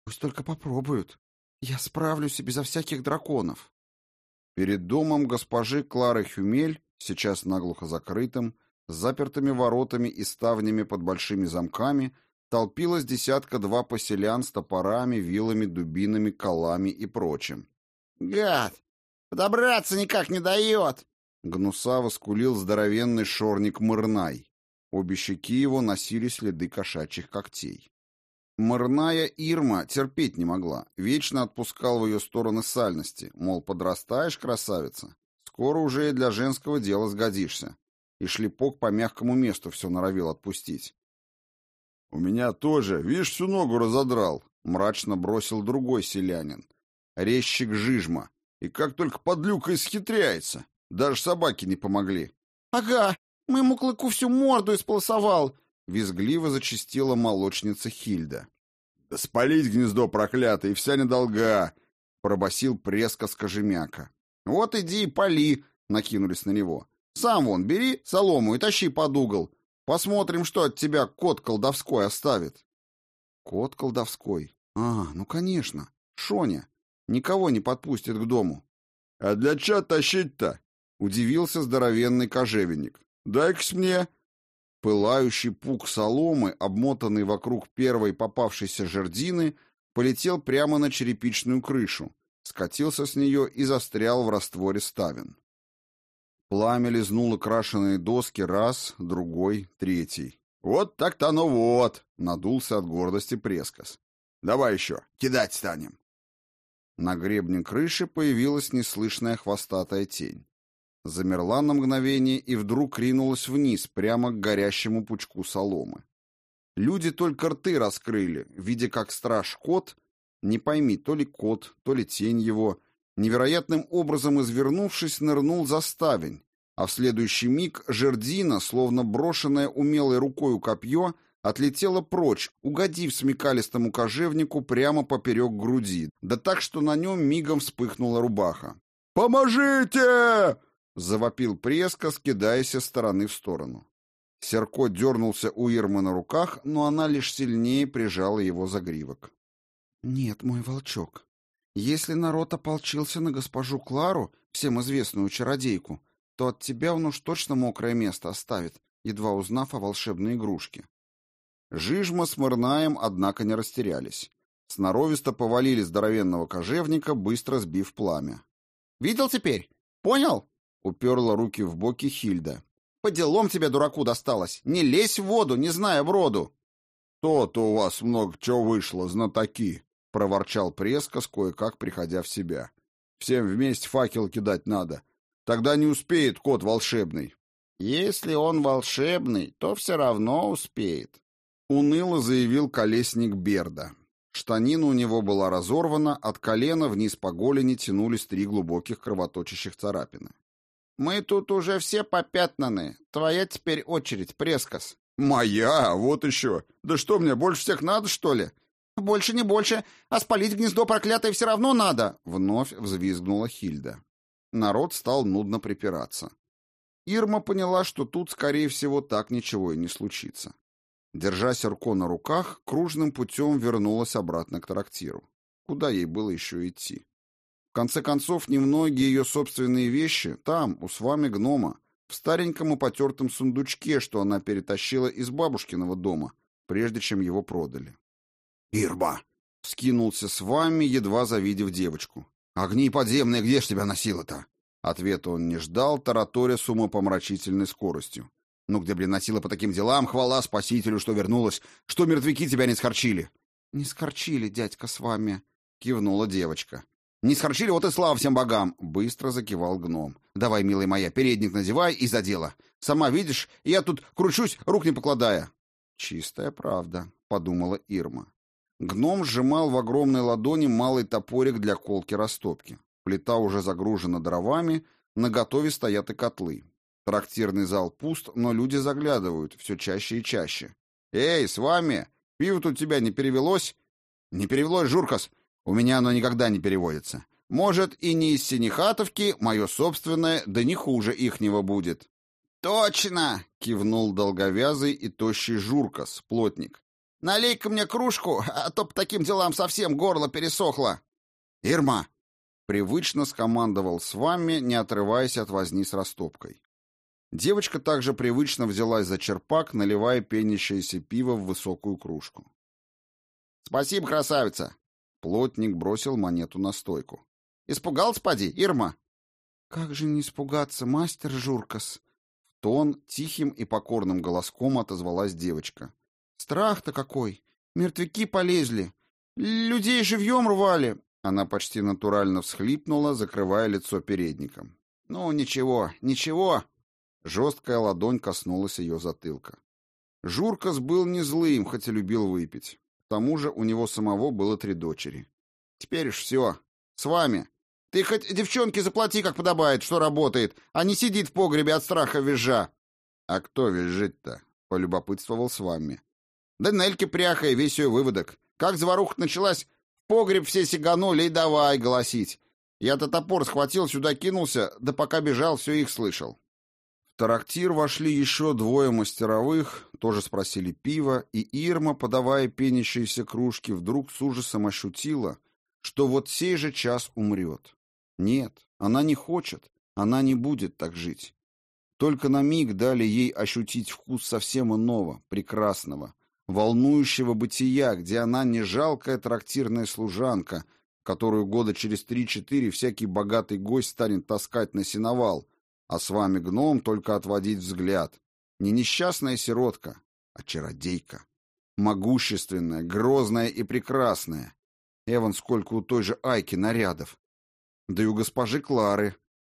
Пусть только попробуют. Я справлюсь и безо всяких драконов. Перед домом госпожи Клары Хюмель, сейчас наглухо закрытым, с запертыми воротами и ставнями под большими замками, толпилось десятка-два поселян с топорами, вилами, дубинами, колами и прочим. «Гад! Подобраться никак не дает!» Гнусаво скулил здоровенный шорник Мырнай. Обе щеки его носили следы кошачьих когтей. Мырная Ирма терпеть не могла, вечно отпускал в ее стороны сальности, мол, подрастаешь, красавица, скоро уже и для женского дела сгодишься. И шлепок по мягкому месту все норовил отпустить. «У меня тоже, видишь, всю ногу разодрал», — мрачно бросил другой селянин, резчик Жижма, и как только подлюка исхитряется, даже собаки не помогли. «Ага, моему клыку всю морду исполосовал!» — визгливо зачастила молочница Хильда. «Да спалить гнездо проклятое, и вся недолга!» — пробасил пресказ Кожемяка. «Вот иди и пали!» — накинулись на него. «Сам вон, бери солому и тащи под угол. Посмотрим, что от тебя кот колдовской оставит». «Кот колдовской? Ну, конечно, Шоня. Никого не подпустит к дому». «А для чего тащить-то?» — удивился здоровенный кожевенник. «Дай-ка мне». Пылающий пук соломы, обмотанный вокруг первой попавшейся жердины, полетел прямо на черепичную крышу, скатился с нее и застрял в растворе ставен. Пламя лизнуло крашеные доски раз, другой, третий. «Вот так-то оно вот!» — надулся от гордости пресказ. «Давай еще, кидать станем!» На гребне крыши появилась неслышная хвостатая тень. Замерла на мгновение и вдруг ринулась вниз, прямо к горящему пучку соломы. Люди только рты раскрыли, видя, как страж-кот, не пойми, то ли кот, то ли тень его, невероятным образом извернувшись, нырнул за ставень, а в следующий миг жердина, словно брошенное умелой рукою копье, отлетела прочь, угодив смекалистому кожевнику прямо поперек груди, да так, что на нем мигом вспыхнула рубаха. «Поможите!» — завопил пресказ, кидаясь из стороны в сторону. Серко дернулся у Ирмы на руках, но она лишь сильнее прижала его загривок. «Нет, мой волчок, если народ ополчился на госпожу Клару, всем известную чародейку, то от тебя он уж точно мокрое место оставит, едва узнав о волшебной игрушке». Жижма с Мырнаем, однако, не растерялись. Сноровисто повалили здоровенного кожевника, быстро сбив пламя. «Видел теперь? Понял?» — уперла руки в боки Хильда. «По делам тебе, дураку, досталось! Не лезь в воду, не зная броду!» «То-то у вас много чего вышло, знатоки!» — проворчал пресказ, кое-как приходя в себя. «Всем вместе факел кидать надо. Тогда не успеет кот волшебный». «Если он волшебный, то все равно успеет», — уныло заявил колесник Берда. Штанина у него была разорвана, от колена вниз по голени тянулись 3 глубоких кровоточащих царапины. «Мы тут уже все попятнаны. Твоя теперь очередь, пресказ». «Моя? Вот еще! Да что мне, больше всех надо, что ли?» «Больше не больше, а спалить гнездо проклятое все равно надо!» Вновь взвизгнула Хильда. Народ стал нудно припираться. Ирма поняла, что тут, скорее всего, так ничего и не случится. Держа Серко на руках, кружным путем вернулась обратно к трактиру. Куда ей было еще идти? В конце концов, немногие ее собственные вещи там, у свами гнома, в стареньком и потертом сундучке, что она перетащила из бабушкиного дома, прежде чем его продали. «Ирма!» — вскинулся с вами, едва завидев девочку. «Огни подземные, где ж тебя носило-то?» Ответа он не ждал, тараторя с умопомрачительной скоростью. «Ну где, блин, носила по таким делам? Хвала спасителю, что вернулась! Что мертвяки тебя не схорчили!» «Не схорчили, дядька, с вами!» — кивнула девочка. «Не схорчили, вот и слава всем богам!» — быстро закивал гном. «Давай, милая моя, передник надевай и за дело. Сама видишь, я тут кручусь, рук не покладая». «Чистая правда», — подумала Ирма. Гном сжимал в огромной ладони малый топорик для колки-растопки. Плита уже загружена дровами, наготове стоят и котлы. Трактирный зал пуст, но люди заглядывают все чаще и чаще. «Эй, с вами! Пиво тут тебя не перевелось?» «Не перевелось, Журкас! У меня оно никогда не переводится. Может, и не из Синихатовки, мое собственное, да не хуже ихнего будет». «Точно!» — кивнул долговязый и тощий Журкас, плотник. Налей-ка мне кружку, а то по таким делам совсем горло пересохло». «Ирма!» — привычно скомандовал с вами, не отрываясь от возни с растопкой. Девочка также привычно взялась за черпак, наливая пенящееся пиво в высокую кружку. «Спасибо, красавица!» Плотник бросил монету на стойку. «Испугался, поди, Ирма?» «Как же не испугаться, мастер Журкас?» В тон тихим и покорным голоском отозвалась девочка. «Страх-то какой! Мертвяки полезли! Людей живьем рвали!» Она почти натурально всхлипнула, закрывая лицо передником. «Ну, ничего, ничего!» Жесткая ладонь коснулась ее затылка. Журкас был не злым, хоть и любил выпить. К тому же у него самого было 3 дочери. «Теперь уж все. С вами. Ты хоть девчонке заплати, как подобает, что работает, а не сидит в погребе от страха визжа». «А кто визжит-то?» — полюбопытствовал с вами. «Да Нельке пряха и весь ее выводок. Как заваруха началась, в погреб все сиганули и давай голосить. Я-то топор схватил, сюда кинулся, да пока бежал, все их слышал». В трактир вошли еще 2 мастеровых, тоже спросили пива, и Ирма, подавая пенящиеся кружки, вдруг с ужасом ощутила, что вот сей же час умрет. Нет, она не хочет, она не будет так жить. Только на миг дали ей ощутить вкус совсем иного, прекрасного, волнующего бытия, где она не жалкая трактирная служанка, которую года через 3-4 всякий богатый гость станет таскать на сеновал, а с вами гном только отводить взгляд. Не несчастная сиротка, а чародейка. Могущественная, грозная и прекрасная. Эван, сколько у той же Айки нарядов. Да и у госпожи Клары.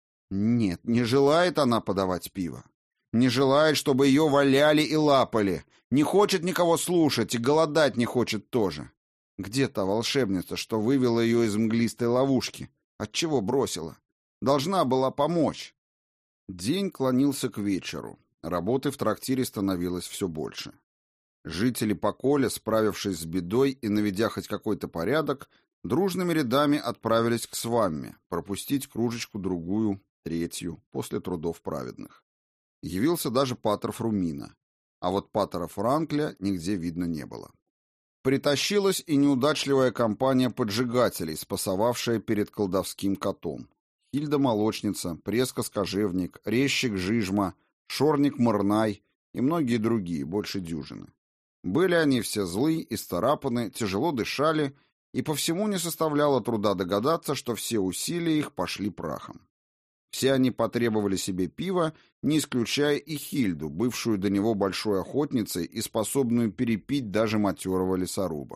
Нет, не желает она подавать пиво. Не желает, чтобы ее валяли и лапали. Не хочет никого слушать и голодать не хочет тоже. Где та волшебница, что вывела ее из мглистой ловушки? Отчего бросила? Должна была помочь. День клонился к вечеру. Работы в трактире становилось все больше. Жители Поколя, справившись с бедой и наведя хоть какой-то порядок, дружными рядами отправились к Свамме, пропустить кружечку-другую, 3-ю, после трудов праведных. Явился даже патер Фрумина, а вот патера Франкля нигде видно не было. Притащилась и неудачливая компания поджигателей, спасовавшая перед колдовским котом. Хильда-молочница, Преска-скожевник, резчик Жижма, Шорник Морнай и многие другие, больше дюжины. Были они все злы, исцарапаны, тяжело дышали, и по всему не составляло труда догадаться, что все усилия их пошли прахом. Все они потребовали себе пива, не исключая и Хильду, бывшую до него большой охотницей и способную перепить даже матерого лесоруба.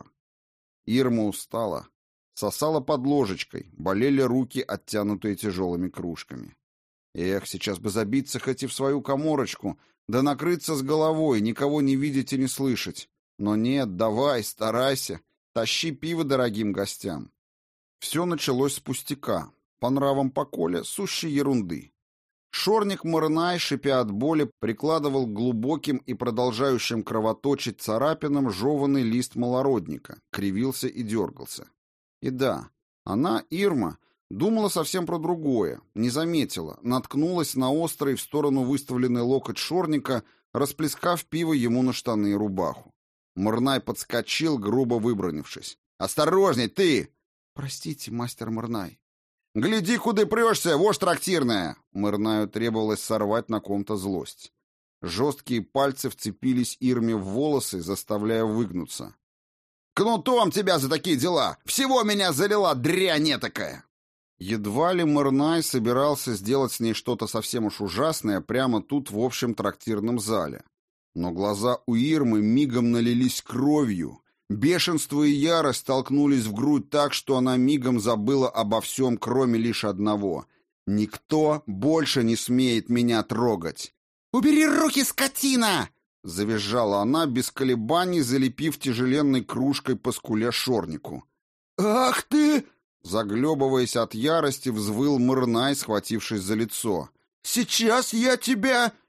Ирма устала. Сосала под ложечкой, болели руки, оттянутые тяжелыми кружками. Эх, сейчас бы забиться хоть и в свою каморочку, да накрыться с головой, никого не видеть и не слышать. Но нет, давай, старайся, тащи пиво дорогим гостям. Все началось с пустяка, по нравам Поколя, сущей ерунды. Шорник Морнай, шипя от боли, прикладывал к глубоким и продолжающим кровоточить царапинам жеванный лист малородника, кривился и дергался. И да, она, Ирма, думала совсем про другое, не заметила, наткнулась на острый в сторону выставленный локоть шорника, расплескав пиво ему на штаны и рубаху. Морнай подскочил, грубо выбранившись. «Осторожней, ты!» «Простите, мастер Морнай». «Гляди, куда прешься, вошь трактирная!» Морнаю требовалось сорвать на ком-то злость. Жесткие пальцы вцепились Ирме в волосы, заставляя выгнуться. «Кнутом тебя за такие дела! Всего меня залила, дрянь этакая!» Едва ли Морнай собирался сделать с ней что-то совсем уж ужасное прямо тут в общем трактирном зале. Но глаза у Ирмы мигом налились кровью. Бешенство и ярость столкнулись в грудь так, что она мигом забыла обо всем, кроме лишь одного. «Никто больше не смеет меня трогать!» «Убери руки, скотина!» Завизжала она, без колебаний залепив тяжеленной кружкой по скуле шорнику. «Ах ты!» Заглебываясь от ярости, взвыл Морнай, схватившись за лицо. «Сейчас я тебя...»